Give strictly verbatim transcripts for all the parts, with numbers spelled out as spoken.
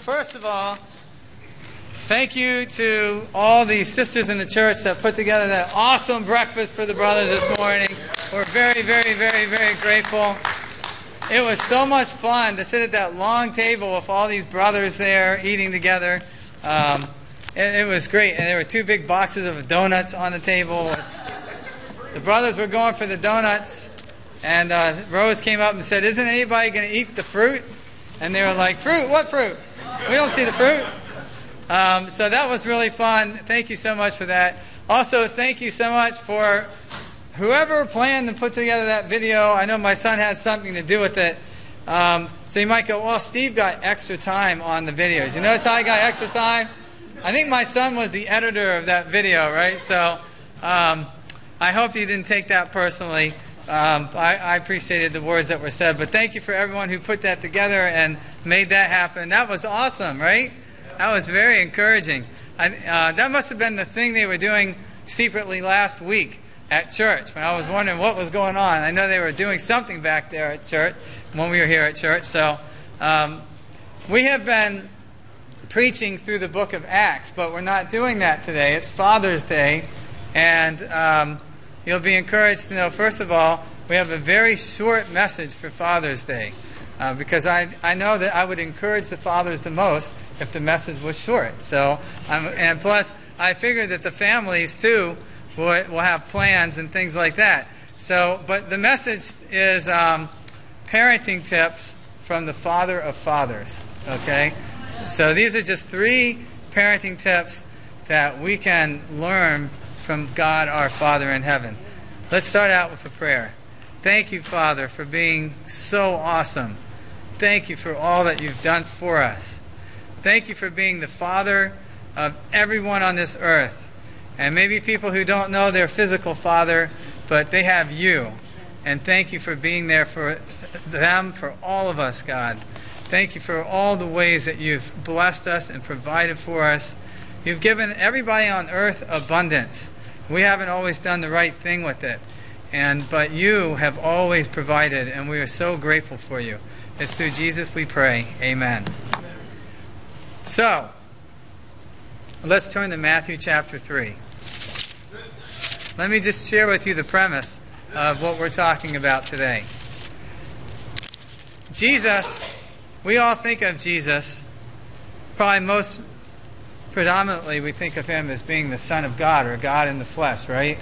first of all, thank you to all the sisters in the church that put together that awesome breakfast for the brothers this morning. We're very, very, very, very grateful. It was so much fun to sit at that long table with all these brothers there eating together. Um, it, it was great. And there were two big boxes of donuts on the table. The brothers were going for the donuts. And uh, Rose came up and said, "Isn't anybody going to eat the fruit?" And they were like, "Fruit? What fruit? We don't see the fruit." Um, so that was really fun. Thank you so much for that. Also, thank you so much for whoever planned to put together that video. I know my son had something to do with it. Um, so you might go, "Well, Steve got extra time on the videos." You notice how I got extra time? I think my son was the editor of that video, right? So um, I hope you didn't take that personally. Um, I, I appreciated the words that were said, but thank you for everyone who put that together and made that happen. That was awesome, right? That was very encouraging. I, uh, that must have been the thing they were doing secretly last week at church when I was wondering what was going on. I know they were doing something back there at church when we were here at church. So um, we have been preaching through the book of Acts, but we're not doing that today. It's Father's Day, and um, you'll be encouraged to know, first of all, we have a very short message for Father's Day. Uh, because I, I know that I would encourage the fathers the most if the message was short. So, um, and plus, I figure that the families, too, will, will have plans and things like that. So, but the message is um, parenting tips from the Father of Fathers. Okay? So these are just three parenting tips that we can learn from God our Father in heaven. Let's start out with a prayer. Thank you, Father, for being so awesome. Thank you for all that you've done for us. Thank you for being the Father of everyone on this earth. And maybe people who don't know their physical father, but they have you. And thank you for being there for them, for all of us, God. Thank you for all the ways that you've blessed us and provided for us. You've given everybody on earth abundance. We haven't always done the right thing with it. And but you have always provided, and we are so grateful for you. It's through Jesus we pray. Amen. So, let's turn to Matthew chapter three. Let me just share with you the premise of what we're talking about today. Jesus, we all think of Jesus, probably most predominantly we think of him as being the Son of God, or God in the flesh, right?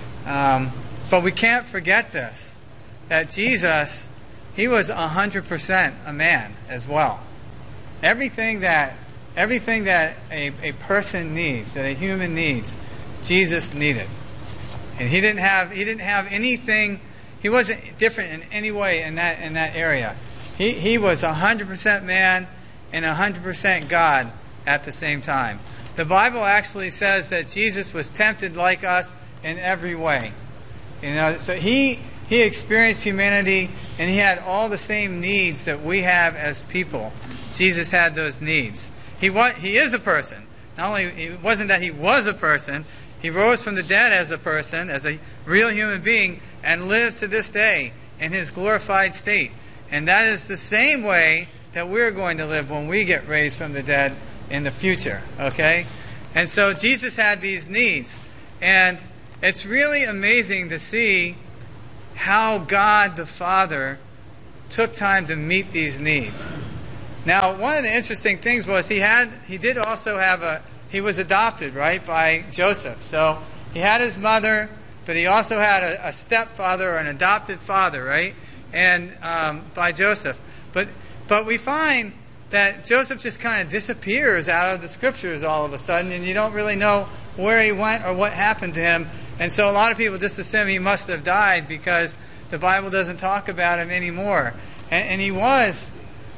Um, but we can't forget this, that Jesus, he was one hundred percent a man as well. Everything that everything that a, a person needs, that a human needs, Jesus needed. And he didn't have he didn't have anything, he wasn't different in any way in that in that area. He he was one hundred percent man and one hundred percent God at the same time. The Bible actually says that Jesus was tempted like us in every way. You know, so he He experienced humanity, and he had all the same needs that we have as people. Jesus had those needs. He was, he is a person. Not only it wasn't that he was a person, he rose from the dead as a person, as a real human being, and lives to this day in his glorified state. And that is the same way that we're going to live when we get raised from the dead in the future. Okay? And so Jesus had these needs. And it's really amazing to see how God the Father took time to meet these needs. Now, one of the interesting things was he had he did also have a he was adopted, right, by Joseph. So he had his mother, but he also had a, a stepfather or an adopted father, right, and um, by Joseph. But but we find that Joseph just kind of disappears out of the scriptures all of a sudden, and you don't really know where he went or what happened to him. And so a lot of people just assume he must have died because the Bible doesn't talk about him anymore. And, and he was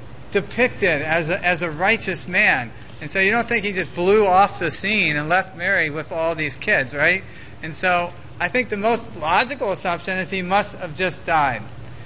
depicted as a, as a righteous man. And so you don't think he just blew off the scene and left Mary with all these kids, right? And so I think the most logical assumption is he must have just died.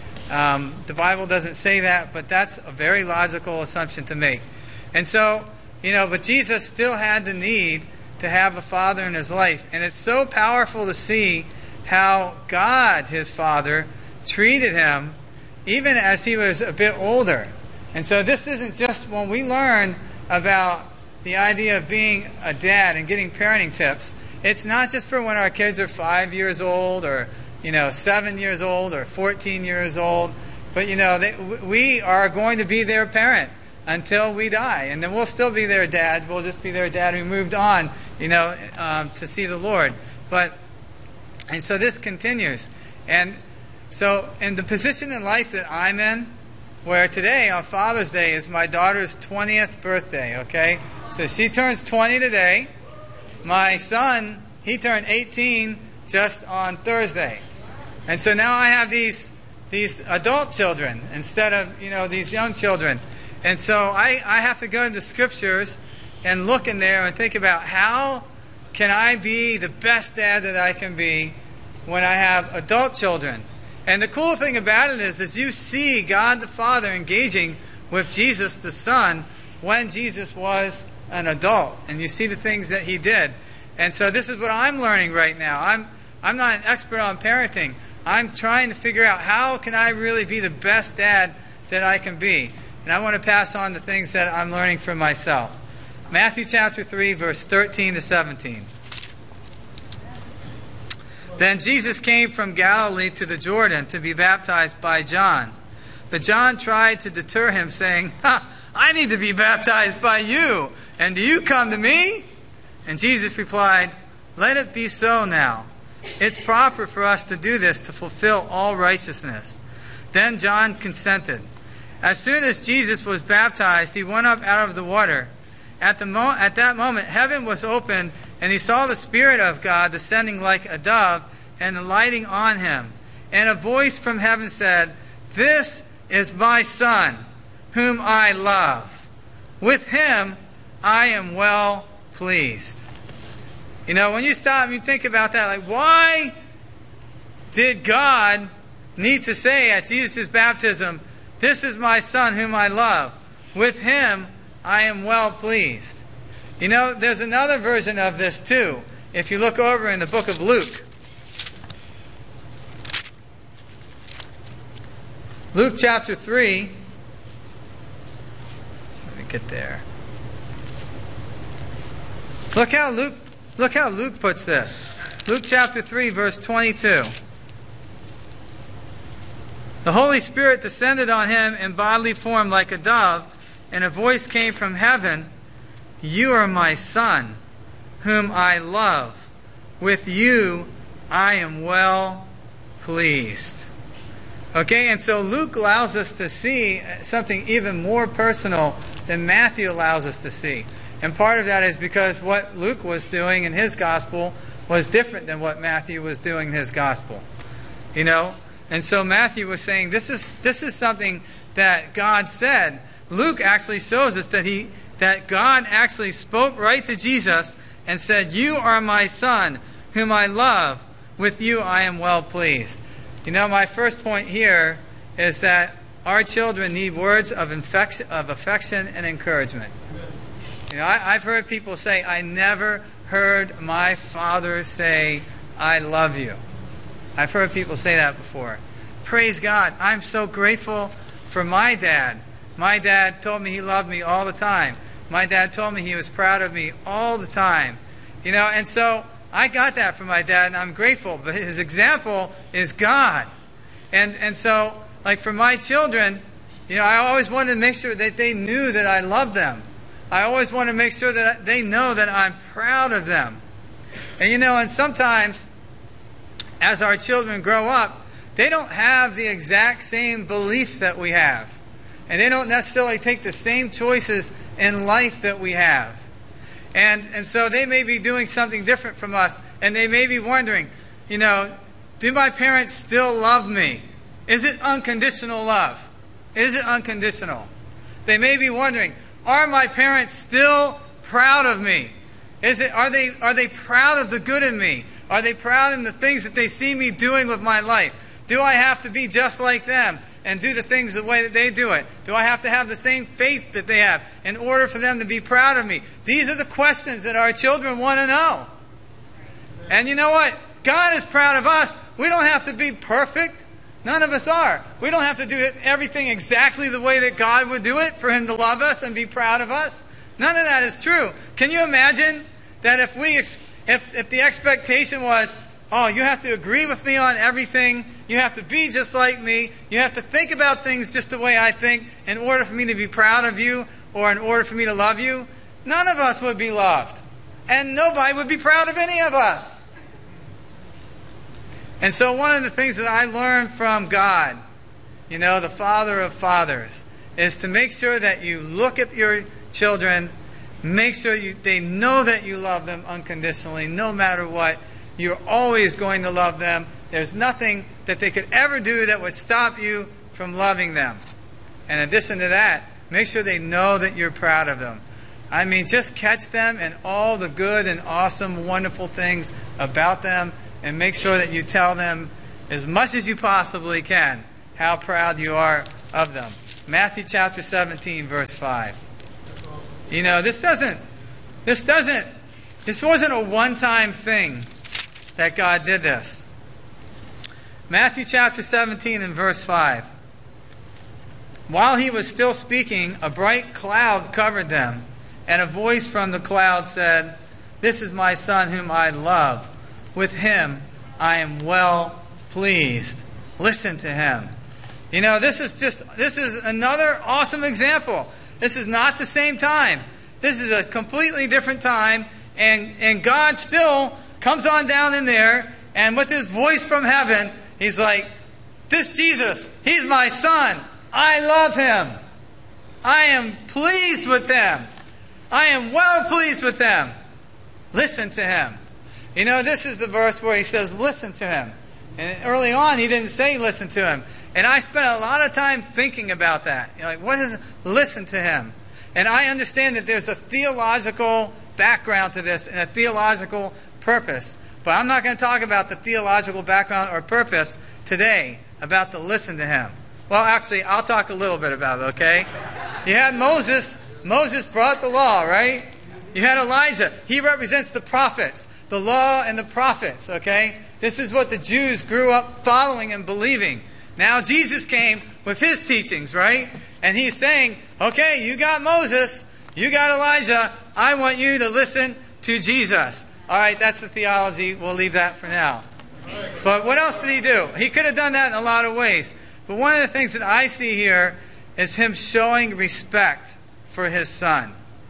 Um, the Bible doesn't say that, but that's a very logical assumption to make. And so, you know, but Jesus still had the need to have a father in his life. And it's so powerful to see how God, his Father, treated him even as he was a bit older. And so this isn't just when we learn about the idea of being a dad and getting parenting tips, it's not just for when our kids are five years old or, you know, seven years old or fourteen years old. But, you know, they, we are going to be their parent until we die. And then we'll still be their dad. We'll just be their dad who moved on, you know, um, to see the Lord. But, and so this continues. And so in the position in life that I'm in, where today on Father's Day is my daughter's twentieth birthday, okay? So she turns twenty today. My son, he turned eighteen just on Thursday. And so now I have these these adult children instead of, you know, these young children. And so I, I have to go into scriptures and look in there and think about how can I be the best dad that I can be when I have adult children. And the cool thing about it is, is you see God the Father engaging with Jesus the Son when Jesus was an adult. And you see the things that he did. And so this is what I'm learning right now. I'm I'm not an expert on parenting. I'm trying to figure out how can I really be the best dad that I can be. And I want to pass on the things that I'm learning from myself. Matthew chapter three, verse thirteen to seventeen. Then Jesus came from Galilee to the Jordan to be baptized by John. But John tried to deter him, saying, ha, I need to be baptized by you, and do you come to me? And Jesus replied, let it be so now. It's proper for us to do this to fulfill all righteousness. Then John consented. As soon as Jesus was baptized, he went up out of the water. At, the mo- at that moment, heaven was opened, and he saw the Spirit of God descending like a dove and alighting on him. And a voice from heaven said, this is my Son, whom I love. With him I am well pleased. You know, when you stop and you think about that, like, why did God need to say at Jesus' baptism, this is my Son whom I love. With him I am well pleased. You know, there's another version of this too. If you look over in the book of Luke. Luke chapter three. Let me get there. Look how Luke look how Luke puts this. Luke chapter three, verse twenty-two. The Holy Spirit descended on him in bodily form like a dove, and a voice came from heaven, you are my Son, whom I love. With you I am well pleased. Okay, and so Luke allows us to see something even more personal than Matthew allows us to see. And part of that is because what Luke was doing in his gospel was different than what Matthew was doing in his gospel. You know? And so Matthew was saying, this is this is something that God said. Luke actually shows us that he that God actually spoke right to Jesus and said, you are my Son, whom I love. With you I am well pleased. You know, my first point here is that our children need words of, infection, of affection and encouragement. You know, I, I've heard people say, I never heard my father say, I love you. I've heard people say that before. Praise God. I'm so grateful for my dad. My dad told me he loved me all the time. My dad told me he was proud of me all the time. You know, and so I got that from my dad, and I'm grateful. But his example is God. And and so, like for my children, you know, I always wanted to make sure that they knew that I loved them. I always want to make sure that they know that I'm proud of them. And you know, and sometimes as our children grow up, they don't have the exact same beliefs that we have. And they don't necessarily take the same choices in life that we have. And and so they may be doing something different from us. And they may be wondering, you know, do my parents still love me? Is it unconditional love? Is it unconditional? They may be wondering, are my parents still proud of me? Is it are they are they proud of the good in me? Are they proud in the things that they see me doing with my life? Do I have to be just like them and do the things the way that they do it? Do I have to have the same faith that they have in order for them to be proud of me? These are the questions that our children want to know. And you know what? God is proud of us. We don't have to be perfect. None of us are. We don't have to do everything exactly the way that God would do it for him to love us and be proud of us. None of that is true. Can you imagine that if we, if, if the expectation was, oh, you have to agree with me on everything, you have to be just like me, you have to think about things just the way I think in order for me to be proud of you or in order for me to love you, none of us would be loved. And nobody would be proud of any of us. And so one of the things that I learned from God, you know, the Father of fathers, is to make sure that you look at your children, make sure you, they know that you love them unconditionally, no matter what. You're always going to love them. There's nothing that they could ever do that would stop you from loving them. In addition to that, make sure they know that you're proud of them. I mean, just catch them and all the good and awesome, wonderful things about them, and make sure that you tell them as much as you possibly can how proud you are of them. Matthew chapter seventeen, verse five. You know, this doesn't, this doesn't, this wasn't a one-time thing that God did this. Matthew chapter seventeen and verse five. While he was still speaking, a bright cloud covered them, and a voice from the cloud said, "This is my Son whom I love. With him I am well pleased. Listen to him." You know, this is just, this is another awesome example. This is not the same time. This is a completely different time, and, and God still comes on down in there, and with his voice from heaven, he's like, "This Jesus, he's my Son. I love him. I am pleased with them. I am well pleased with them. Listen to him." You know, this is the verse where he says, listen to him. And early on, he didn't say listen to him. And I spent a lot of time thinking about that. You know, like, what is listen to him? And I understand that there's a theological background to this and a theological purpose. But I'm not going to talk about the theological background or purpose today about the listen to him. Well, actually, I'll talk a little bit about it, okay? You had Moses. Moses brought the law, right? You had Elijah. He represents the prophets, the law and the prophets, okay? This is what the Jews grew up following and believing. Now Jesus came with his teachings, right? And he's saying, okay, you got Moses, you got Elijah, I want you to listen to Jesus. All right, that's the theology. We'll leave that for now. But what else did he do? He could have done that in a lot of ways. But one of the things that I see here is him showing respect for his son.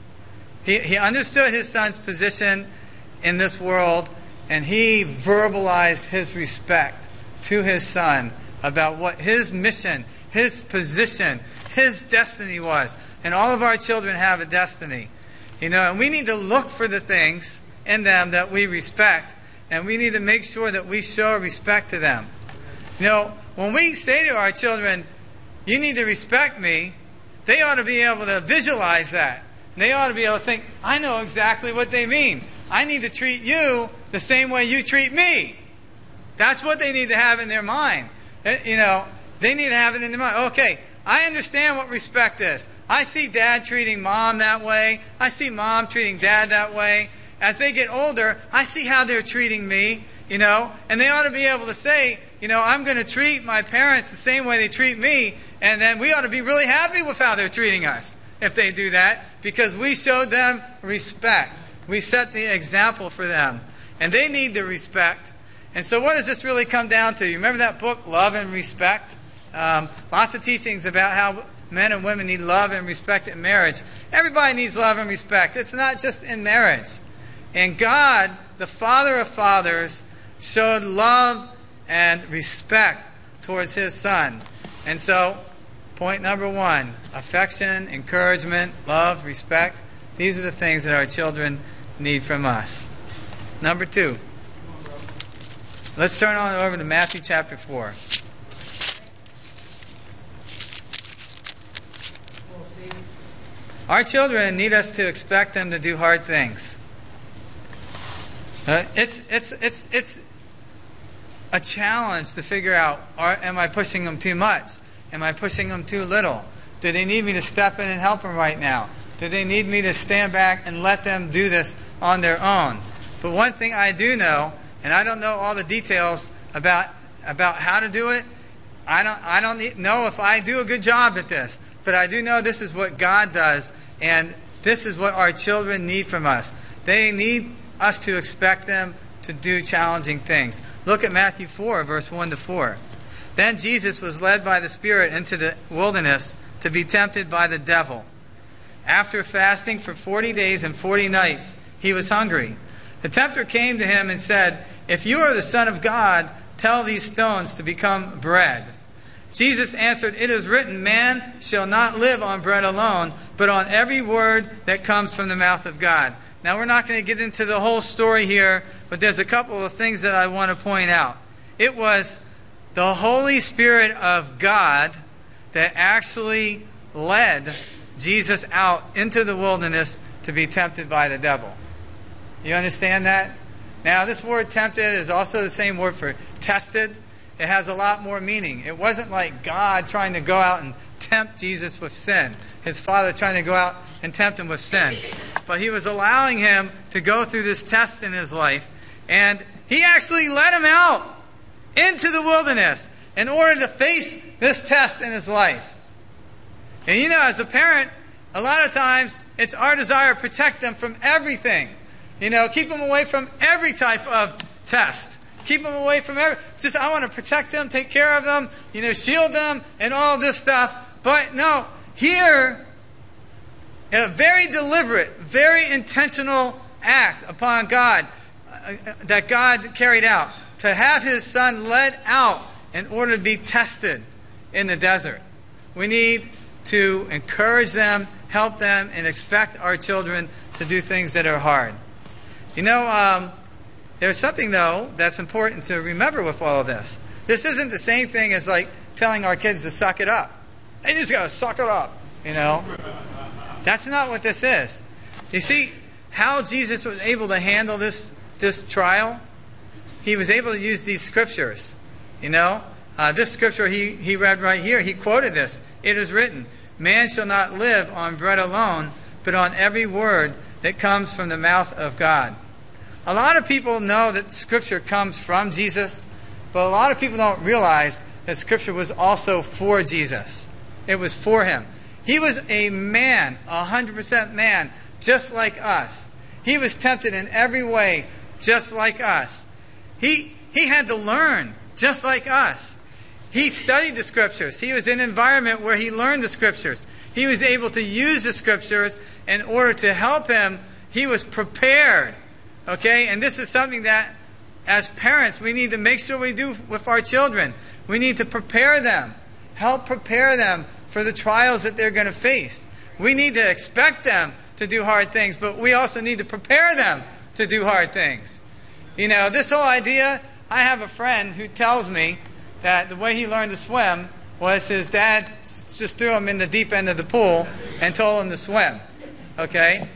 He, he understood his son's position in this world, and he verbalized his respect to his son about what his mission, his position, his destiny was. And all of our children have a destiny. You know, and we need to look for the things in them that we respect, and we need to make sure that we show respect to them. You know, when we say to our children, you need to respect me, they ought to be able to visualize that. They ought to be able to think, I know exactly what they mean. I need to treat you the same way you treat me. That's what they need to have in their mind. You know, they need to have it in their mind. Okay, I understand what respect is. I see dad treating mom that way. I see mom treating dad that way. As they get older, I see how they're treating me, you know, and they ought to be able to say, you know, I'm going to treat my parents the same way they treat me, and then we ought to be really happy with how they're treating us if they do that, because we showed them respect. We set the example for them, and they need the respect. And so what does this really come down to? You remember that book, Love and Respect? Um, lots of teachings about how men and women need love and respect in marriage. Everybody needs love and respect. It's not just in marriage. And God, the Father of fathers, showed love and respect towards his son. And so, point number one, affection, encouragement, love, respect. These are the things that our children need from us. Number two, let's turn on over to Matthew chapter four. Our children need us to expect them to do hard things. Uh, it's it's it's it's a challenge to figure out, are, am I pushing them too much? Am I pushing them too little? Do they need me to step in and help them right now? Do they need me to stand back and let them do this on their own? But one thing I do know, and I don't know all the details about about how to do it. I don't I don't know if I do a good job at this, but I do know this is what God does, and This is what our children need from us. They need us to expect them to do challenging things. Look at Matthew four, verse one to four. Then Jesus was led by the Spirit into the wilderness to be tempted by the devil. After fasting for forty days and forty nights, he was hungry. The tempter came to him and said, "If you are the Son of God, tell these stones to become bread." Jesus answered, "It is written, man shall not live on bread alone, but on every word that comes from the mouth of God." Now, we're not going to get into the whole story here, but there's a couple of things that I want to point out. It was the Holy Spirit of God that actually led Jesus out into the wilderness to be tempted by the devil. You understand that? Now, this word tempted is also the same word for tested. It has a lot more meaning. It wasn't like God trying to go out and tempt Jesus with sin. His Father trying to go out and tempt him with sin. But he was allowing him to go through this test in his life. And he actually led him out into the wilderness in order to face this test in his life. And you know, as a parent, a lot of times it's our desire to protect them from everything. You know, keep them away from every type of test. Keep them away from every... Just, I want to protect them, take care of them, you know, shield them, and all this stuff. But no, here, a very deliberate, very intentional act upon God, uh, that God carried out, to have his son led out in order to be tested in the desert. We need to encourage them, help them, and expect our children to do things that are hard. You know, um, there's something, though, that's important to remember with all of this. This isn't the same thing as, like, telling our kids to suck it up. They just got to suck it up, you know. That's not what this is. You see, how Jesus was able to handle this, this trial, he was able to use these scriptures, you know. Uh, this scripture he, he read right here, he quoted this. It is written, man shall not live on bread alone, but on every word that comes from the mouth of God. A lot of people know that Scripture comes from Jesus, but a lot of people don't realize that Scripture was also for Jesus. It was for him. He was a man, a hundred percent man, just like us. He was tempted in every way, just like us. He, he had to learn, just like us. He studied the Scriptures. He was in an environment where he learned the Scriptures. He was able to use the Scriptures in order to help him. He was prepared. Okay, and this is something that, as parents, we need to make sure we do with our children. We need to prepare them, help prepare them for the trials that they're going to face. We need to expect them to do hard things, but we also need to prepare them to do hard things. You know, this whole idea, I have a friend who tells me that the way he learned to swim was his dad just threw him in the deep end of the pool and told him to swim. Okay?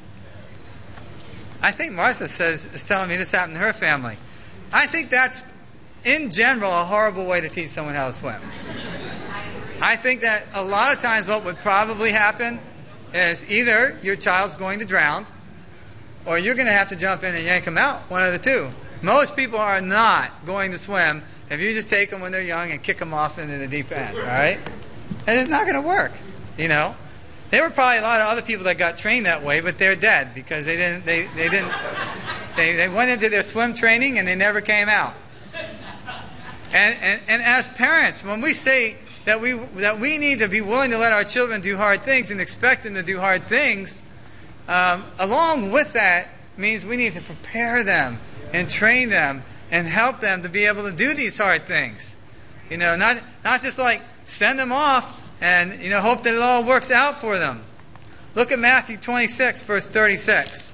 I think Martha says is telling me this happened to her family. I think that's, in general, a horrible way to teach someone how to swim. I think that a lot of times what would probably happen is either your child's going to drown or you're going to have to jump in and yank them out, one of the two. Most people are not going to swim if you just take them when they're young and kick them off into the deep end, all right? And it's not going to work, you know? There were probably a lot of other people that got trained that way, but they're dead because they didn't. They, they didn't. They, they went into their swim training and they never came out. And, and and as parents, when we say that we that we need to be willing to let our children do hard things and expect them to do hard things, um, along with that means we need to prepare them and train them and help them to be able to do these hard things. You know, not not just like send them off and, you know, hope that it all works out for them. Look at Matthew twenty-six, verse thirty-six.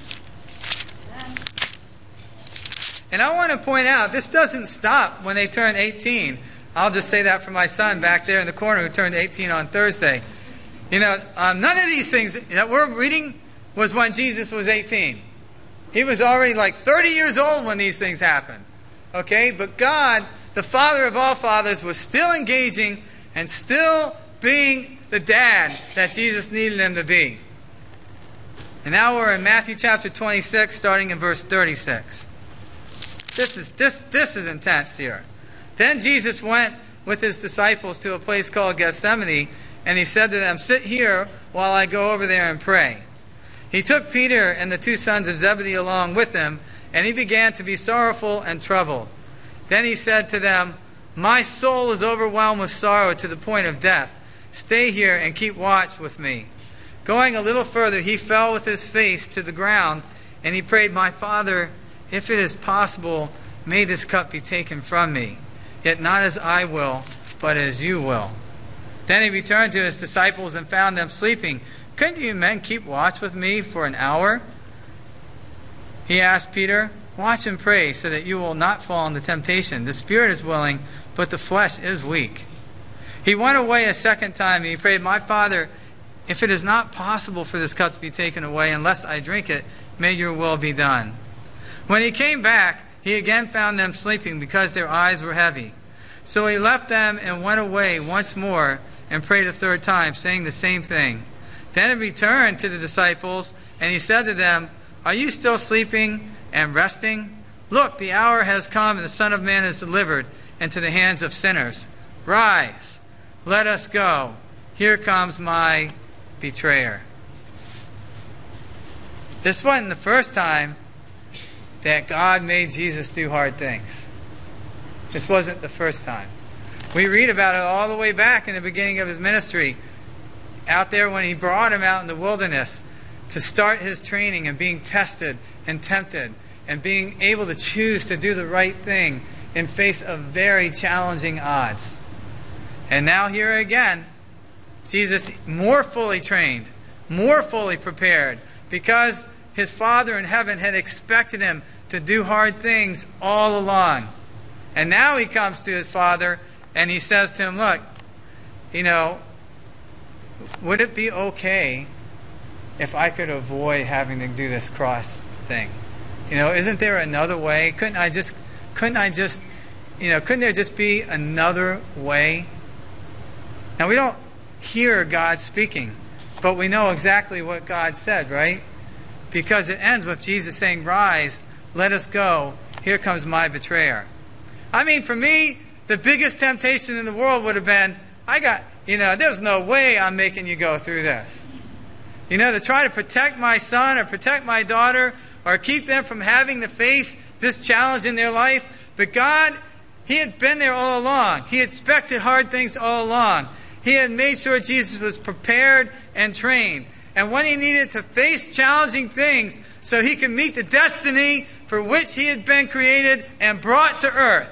And I want to point out, this doesn't stop when they turn eighteen. I'll just say that for my son back there in the corner who turned eighteen on Thursday. You know, um, none of these things that we're reading was when Jesus was eighteen. He was already like thirty years old when these things happened. Okay? But God, the Father of all fathers, was still engaging and still being the dad that Jesus needed him to be. And now we're in Matthew chapter twenty-six, starting in verse thirty-six. This is this this is intense here. Then Jesus went with his disciples to a place called Gethsemane, and he said to them, "Sit here while I go over there and pray." He took Peter and the two sons of Zebedee along with him, and he began to be sorrowful and troubled. Then he said to them, "My soul is overwhelmed with sorrow to the point of death. Stay here and keep watch with me." Going a little further, he fell with his face to the ground, and he prayed, "My Father, if it is possible, may this cup be taken from me. Yet not as I will, but as you will." Then he returned to his disciples and found them sleeping. "Couldn't you men keep watch with me for an hour?" He asked Peter, "Watch and pray so that you will not fall into temptation. The spirit is willing, but the flesh is weak." He went away a second time, and he prayed, "My Father, if it is not possible for this cup to be taken away unless I drink it, may your will be done." When he came back, he again found them sleeping because their eyes were heavy. So he left them and went away once more and prayed a third time, saying the same thing. Then he returned to the disciples, and he said to them, "Are you still sleeping and resting? Look, the hour has come, and the Son of Man is delivered into the hands of sinners. Rise, let us go. Here comes my betrayer." This wasn't the first time that God made Jesus do hard things. This wasn't the first time. We read about it all the way back in the beginning of his ministry, out there when he brought him out in the wilderness to start his training and being tested and tempted and being able to choose to do the right thing in face of very challenging odds. And now here again, Jesus more fully trained, more fully prepared, because his Father in heaven had expected him to do hard things all along. And now he comes to his Father and he says to him, "Look, you know, would it be okay if I could avoid having to do this cross thing? You know, isn't there another way? Couldn't I just, couldn't I just, you know, couldn't there just be another way?" Now we don't hear God speaking, but we know exactly what God said, right? Because it ends with Jesus saying, "Rise, let us go. Here comes my betrayer." I mean, for me, the biggest temptation in the world would have been, I got, you know, there's no way I'm making you go through this. You know, to try to protect my son or protect my daughter or keep them from having to face this challenge in their life. But God, he had been there all along. He expected hard things all along. He had made sure Jesus was prepared and trained. And when he needed to face challenging things so he could meet the destiny for which he had been created and brought to earth,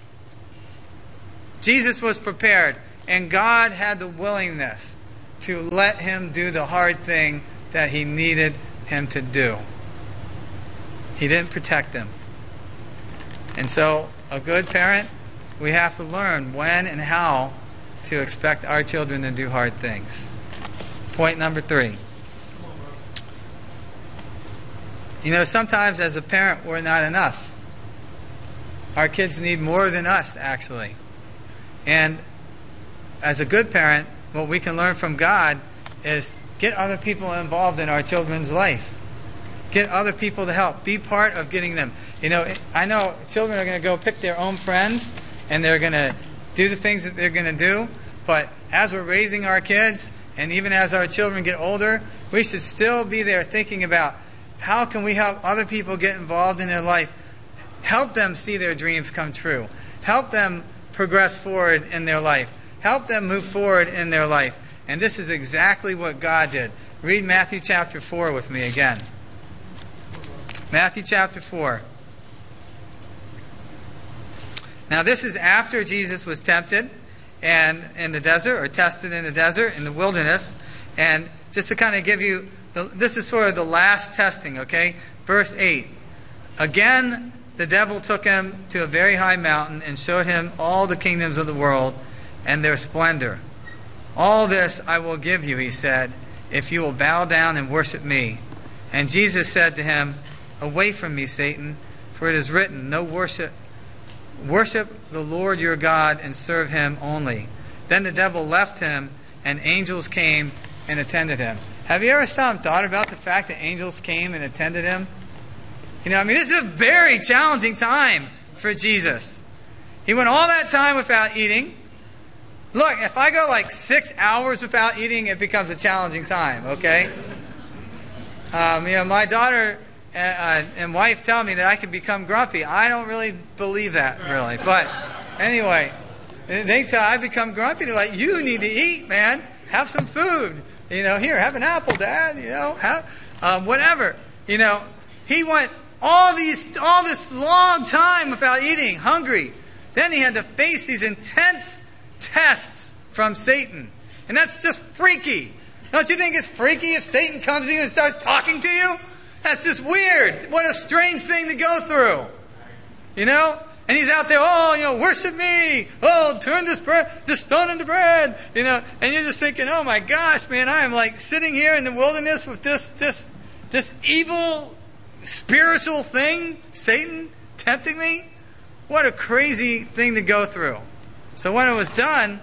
Jesus was prepared. And God had the willingness to let him do the hard thing that he needed him to do. He didn't protect them. And so, a good parent, we have to learn when and how to expect our children to do hard things. Point number three. You know, sometimes as a parent, we're not enough. Our kids need more than us, actually. And as a good parent, what we can learn from God is get other people involved in our children's life. Get other people to help. Be part of getting them. You know, I know children are going to go pick their own friends and they're going to do the things that they're going to do. But as we're raising our kids, and even as our children get older, we should still be there thinking about how can we help other people get involved in their life. Help them see their dreams come true. Help them progress forward in their life. Help them move forward in their life. And this is exactly what God did. Read Matthew chapter four with me again. Matthew chapter four. Now this is after Jesus was tempted and in the desert, or tested in the desert, in the wilderness. And just to kind of give you, the, this is sort of the last testing, okay? Verse eight. Again, the devil took him to a very high mountain and showed him all the kingdoms of the world and their splendor. "All this I will give you," he said, "if you will bow down and worship me." And Jesus said to him, "Away from me, Satan, for it is written, no worship, worship the Lord your God and serve him only." Then the devil left him, and angels came and attended him. Have you ever stopped and thought about the fact that angels came and attended him? You know, I mean, this is a very challenging time for Jesus. He went all that time without eating, Look, if I go like six hours without eating, it becomes a challenging time, okay? Um, you know, my daughter uh, and wife tell me that I can become grumpy. I don't really believe that, really. But anyway, they tell I become grumpy. They're like, you need to eat, man. Have some food. You know, here, have an apple, Dad. You know, have um, whatever. You know, he went all these, all this long time without eating, hungry. Then he had to face these intense tests from Satan. And that's just freaky. Don't you think it's freaky if Satan comes to you and starts talking to you? That's just weird. What a strange thing to go through. You know? And he's out there, oh, you know, worship me. Oh, turn this bread, this stone into bread. You know, and you're just thinking, oh my gosh, man, I am like sitting here in the wilderness with this this this evil spiritual thing, Satan, tempting me. What a crazy thing to go through. So when it was done,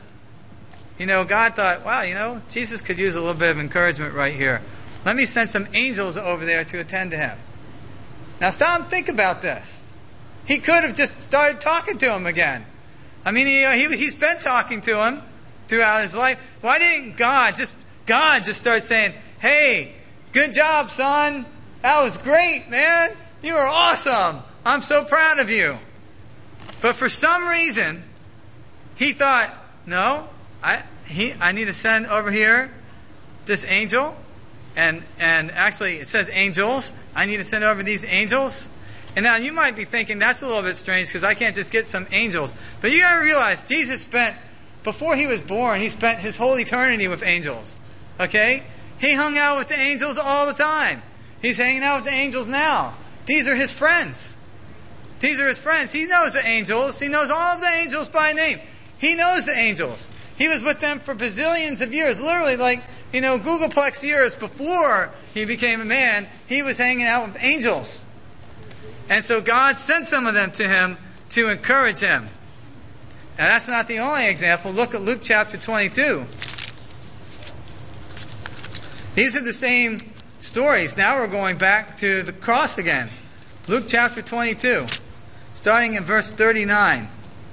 you know, God thought, wow, you know, Jesus could use a little bit of encouragement right here. Let me send some angels over there to attend to him. Now stop and think about this. He could have just started talking to him again. I mean, he, he, he's been talking to him throughout his life. Why didn't God just, God just start saying, hey, good job, son. That was great, man. You were awesome. I'm so proud of you. But for some reason, he thought, no, I he I need to send over here this angel. And and actually, it says angels. I need to send over these angels. And now you might be thinking, that's a little bit strange because I can't just get some angels. But you got to realize, Jesus spent, before he was born, he spent his whole eternity with angels. Okay? He hung out with the angels all the time. He's hanging out with the angels now. These are his friends. These are his friends. He knows the angels. He knows all of the angels by name. He knows the angels. He was with them for bazillions of years. Literally like, you know, Googleplex years before he became a man, he was hanging out with angels. And so God sent some of them to him to encourage him. Now that's not the only example. Look at Luke chapter twenty-two. These are the same stories. Now we're going back to the cross again. Luke chapter twenty-two, starting in verse thirty-nine.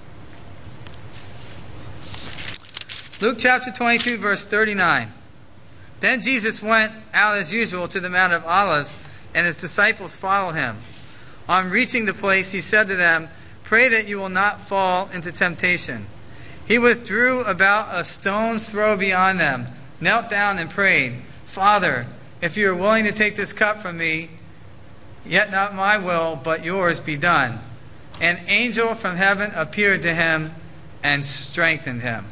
Luke chapter twenty-two, verse thirty-nine. Then Jesus went out as usual to the Mount of Olives, and his disciples followed him. On reaching the place, he said to them, pray that you will not fall into temptation. He withdrew about a stone's throw beyond them, knelt down and prayed, Father, if you are willing to take this cup from me, yet not my will, but yours be done. An angel from heaven appeared to him and strengthened him.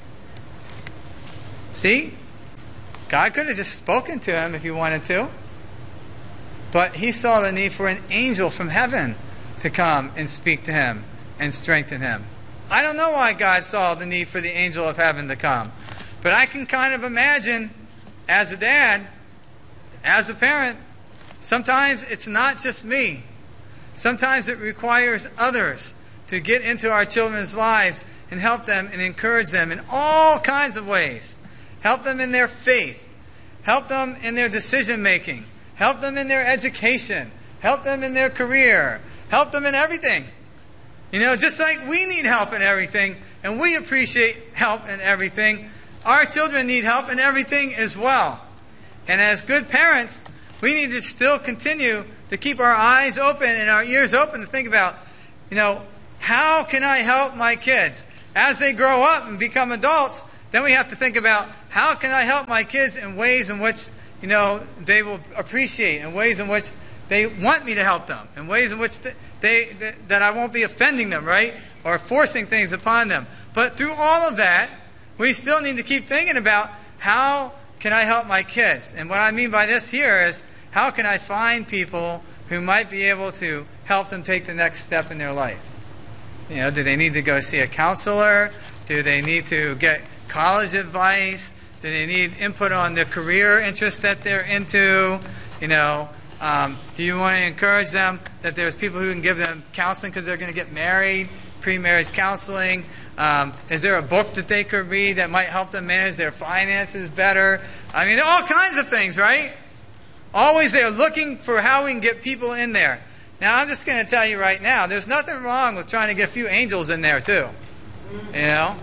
See? God could have just spoken to him if he wanted to. But he saw the need for an angel from heaven to come and speak to him and strengthen him. I don't know why God saw the need for the angel of heaven to come. But I can kind of imagine, as a dad, as a parent, sometimes it's not just me. Sometimes it requires others to get into our children's lives and help them and encourage them in all kinds of ways. Help them in their faith. Help them in their decision making. Help them in their education. Help them in their career. Help them in everything. You know, just like we need help in everything, and we appreciate help in everything, our children need help in everything as well. And as good parents, we need to still continue to keep our eyes open and our ears open to think about, you know, how can I help my kids? As they grow up and become adults, then we have to think about, how can I help my kids in ways in which, you know, they will appreciate, in ways in which they want me to help them, in ways in which they, they that I won't be offending them, right? Or forcing things upon them. But through all of that, we still need to keep thinking about, how can I help my kids? And what I mean by this here is, how can I find people who might be able to help them take the next step in their life? You know, do they need to go see a counselor? Do they need to get college advice? Do they need input on the career interest that they're into? You know, um, do you want to encourage them that there's people who can give them counseling because they're going to get married, pre-marriage counseling? Um, is there a book that they could read that might help them manage their finances better? I mean, all kinds of things, right? Always they're looking for how we can get people in there. Now, I'm just going to tell you right now, there's nothing wrong with trying to get a few angels in there, too. You know?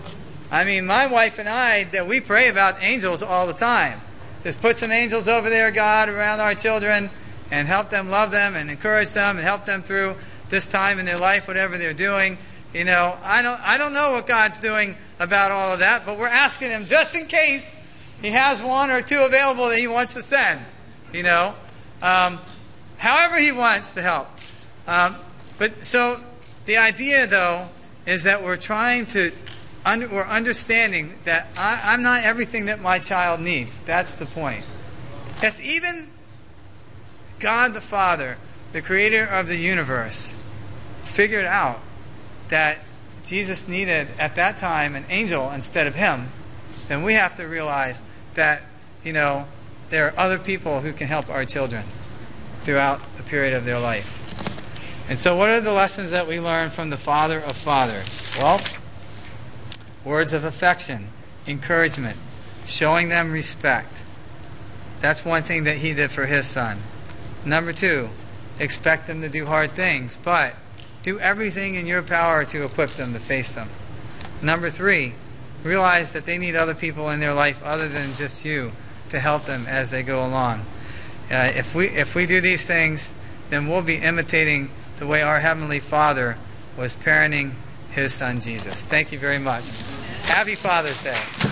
I mean, my wife and I, that we pray about angels all the time. Just put some angels over there, God, around our children, and help them love them and encourage them and help them through this time in their life, whatever they're doing. You know, I don't, I don't know what God's doing about all of that, but we're asking Him just in case He has one or two available that He wants to send. You know, um, however He wants to help. Um, but so the idea, though, is that we're trying to, under, we're understanding that I, I'm not everything that my child needs. That's the point. If even God the Father, the creator of the universe, figured out that Jesus needed at that time an angel instead of Him, then we have to realize that, you know, there are other people who can help our children throughout the period of their life. And so what are the lessons that we learn from the Father of Fathers? Well, words of affection, encouragement, showing them respect. That's one thing that He did for His Son. Number two, expect them to do hard things, but do everything in your power to equip them to face them. Number three, realize that they need other people in their life other than just you to help them as they go along. Uh, if we if we do these things, then we'll be imitating the way our Heavenly Father was parenting His Son Jesus. Thank you very much. Happy Father's Day.